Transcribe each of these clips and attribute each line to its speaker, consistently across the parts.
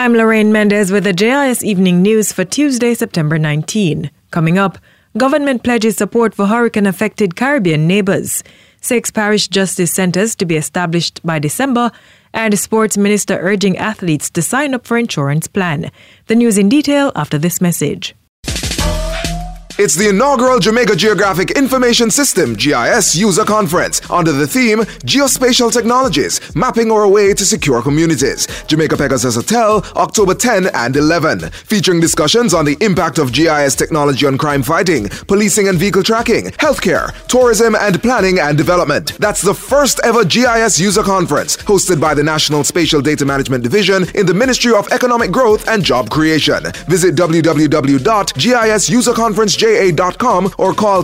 Speaker 1: I'm Lorraine Mendez with the JIS Evening News for Tuesday, September 19. Coming up, government pledges support for hurricane-affected Caribbean neighbours, 6 parish justice centres to be established by December, and Sports Minister urging athletes to sign up for insurance plan. The news in detail after this message.
Speaker 2: It's the inaugural Jamaica Geographic Information System GIS User Conference under the theme Geospatial Technologies, Mapping Our Way to Secure Communities. Jamaica Pegasus Hotel, October 10 and 11. Featuring discussions on the impact of GIS technology on crime fighting, policing and vehicle tracking, healthcare, tourism and planning and development. That's the first ever GIS User Conference hosted by the National Spatial Data Management Division in the Ministry of Economic Growth and Job Creation. Visit www.gisuserconferencej.com or call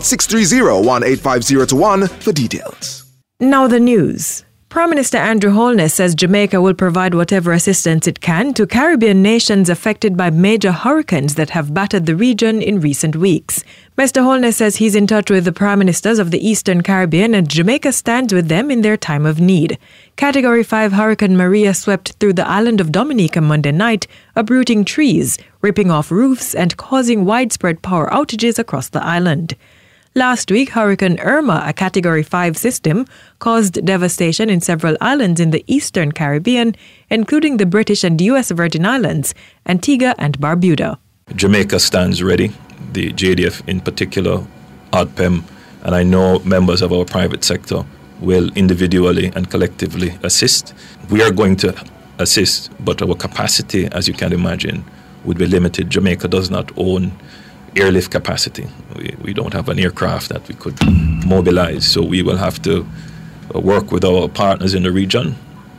Speaker 2: 630-18501 for details.
Speaker 1: Now the news. Prime Minister Andrew Holness says Jamaica will provide whatever assistance it can to Caribbean nations affected by major hurricanes that have battered the region in recent weeks. Mr. Holness says he's in touch with the Prime Ministers of the Eastern Caribbean and Jamaica stands with them in their time of need. Category 5 Hurricane Maria swept through the island of Dominica Monday night, uprooting trees, ripping off roofs and causing widespread power outages across the island. Last week, Hurricane Irma, a Category 5 system, caused devastation in several islands in the Eastern Caribbean, including the British and U.S. Virgin Islands, Antigua and Barbuda.
Speaker 3: Jamaica stands ready, the JDF in particular, ODPEM, and I know members of our private sector will individually and collectively assist. We are going to assist, but our capacity, as you can imagine, would be limited. Jamaica does not own airlift capacity. We don't have an aircraft that we could mobilize, so we will have to work with our partners in the region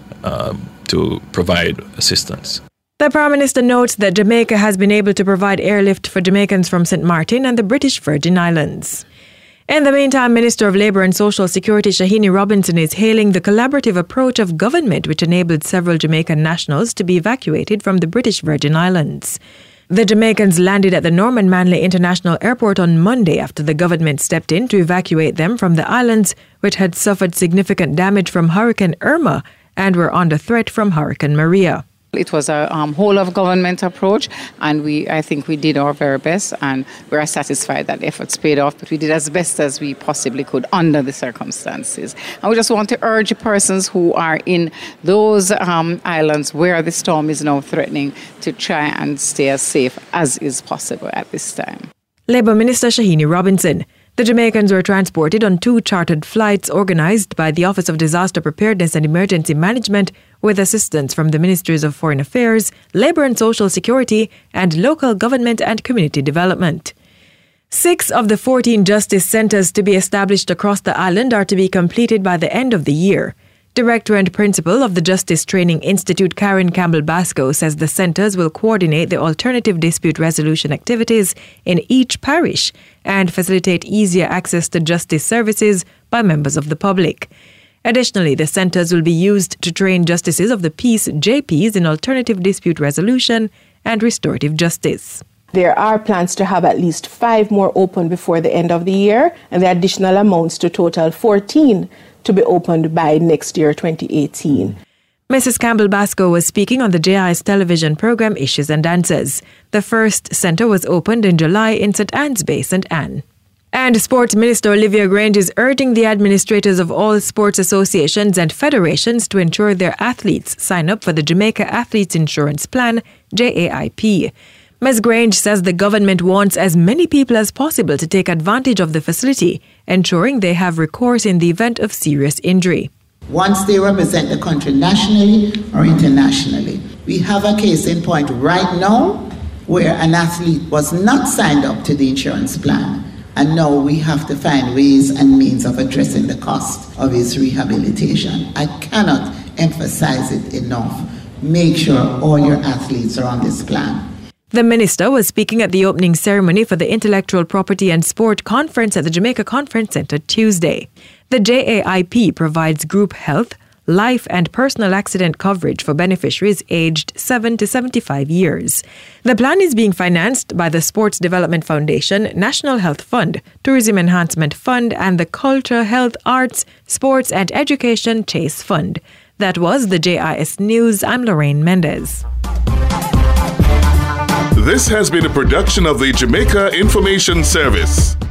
Speaker 3: to provide assistance.
Speaker 1: The Prime Minister notes that Jamaica has been able to provide airlift for Jamaicans from St. Martin and the British Virgin Islands. In the meantime, Minister of Labour and Social Security Shahini Robinson is hailing the collaborative approach of government which enabled several Jamaican nationals to be evacuated from the British Virgin Islands. The Jamaicans landed at the Norman Manley International Airport on Monday after the government stepped in to evacuate them from the islands, which had suffered significant damage from Hurricane Irma and were under threat from Hurricane Maria.
Speaker 4: It was a whole-of-government approach, and I think we did our very best, and we are satisfied that efforts paid off, but we did as best as we possibly could under the circumstances. And we just want to urge persons who are in those islands where the storm is now threatening to try and stay as safe as is possible at this time.
Speaker 1: Labour Minister Shahini Robinson. The Jamaicans were transported on 2 chartered flights organised by the Office of Disaster Preparedness and Emergency Management with assistance from the Ministries of Foreign Affairs, Labour and Social Security, and Local Government and Community Development. 6 of the 14 justice centres to be established across the island are to be completed by the end of the year. Director and Principal of the Justice Training Institute, Karen Campbell-Basco, says the centres will coordinate the alternative dispute resolution activities in each parish and facilitate easier access to justice services by members of the public. Additionally, the centres will be used to train justices of the peace JPs in alternative dispute resolution and restorative justice.
Speaker 5: There are plans to have at least 5 more open before the end of the year, and the additional amounts to total 14 to be opened by next year, 2018.
Speaker 1: Mrs. Campbell-Basco was speaking on the JIS television program Issues and Answers. The first centre was opened in July in St. Anne's Bay, St. Anne. And Sports Minister Olivia Grange is urging the administrators of all sports associations and federations to ensure their athletes sign up for the Jamaica Athletes Insurance Plan, JAIP. Ms. Grange says the government wants as many people as possible to take advantage of the facility, ensuring they have recourse in the event of serious injury.
Speaker 6: Once they represent the country nationally or internationally. We have a case in point right now where an athlete was not signed up to the insurance plan, and now we have to find ways and means of addressing the cost of his rehabilitation. I cannot emphasize it enough. Make sure all your athletes are on this plan.
Speaker 1: The minister was speaking at the opening ceremony for the Intellectual Property and Sport Conference at the Jamaica Conference Centre Tuesday. The JAIP provides group health, life and personal accident coverage for beneficiaries aged 7 to 75 years. The plan is being financed by the Sports Development Foundation, National Health Fund, Tourism Enhancement Fund and the Culture, Health, Arts, Sports and Education Chase Fund. That was the JIS News. I'm Lorraine Mendez.
Speaker 7: This has been a production of the Jamaica Information Service.